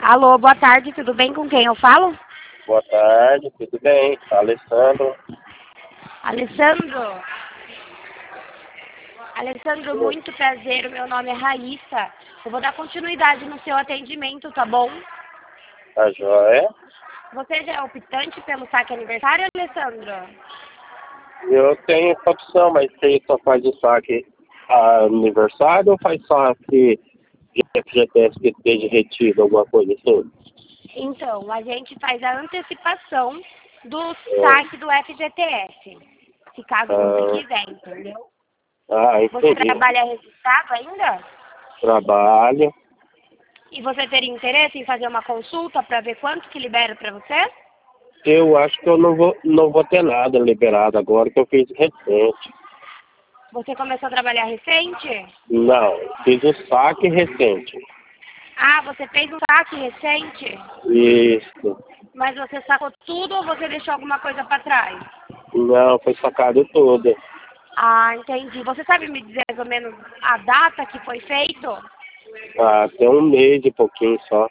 Alô, boa tarde, tudo bem? Com quem eu falo? Boa tarde, tudo bem? Alessandro. Alessandro. Alessandro, muito prazer, o meu nome é Raíssa. Eu vou dar continuidade no seu atendimento, tá bom? Tá joia? Você já é optante pelo saque aniversário, Alessandro? Eu tenho essa opção, mas você só faz o saque aniversário ou faz saque de FGTS que esteja retido, alguma coisa assim? Então, a gente faz a antecipação do É. saque do FGTS, se caso você Ah, quiser, entendeu? Você entendi. trabalha registrado ainda? Trabalho. E você teria interesse em fazer uma consulta para ver quanto que libera para você? Eu acho que eu não vou ter nada liberado agora que eu fiz recente. Você começou a trabalhar recente? Não, fiz o saque recente. Ah, você fez um saque recente? Isso. Mas você sacou tudo ou você deixou alguma coisa para trás? Não, foi sacado tudo. Ah, entendi. Você sabe me dizer mais ou menos a data que foi feito? Tem um mês e pouquinho só.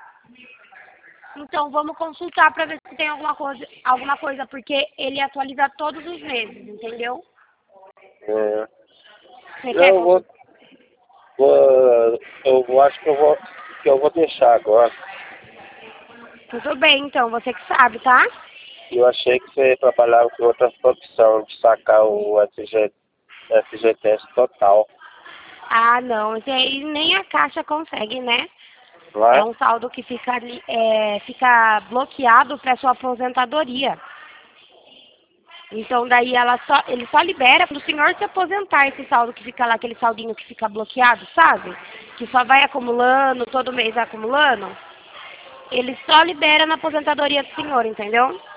Então vamos consultar para ver se tem alguma coisa, porque ele atualiza todos os meses, entendeu? É. Você Não, quer eu vou, consultar? acho que eu vou deixar agora. Tudo bem, então, você que sabe, tá? Eu achei que você trabalhava com outra opção de sacar o FGTS total, Ah, não, isso aí nem a Caixa consegue, né? não É é? um saldo que fica, fica bloqueado para sua aposentadoria. Então daí ele só libera para o senhor se aposentar esse saldo que fica lá, aquele saldinho que fica bloqueado, sabe? Que só vai acumulando, todo mês vai acumulando. Ele só libera na aposentadoria do senhor, entendeu?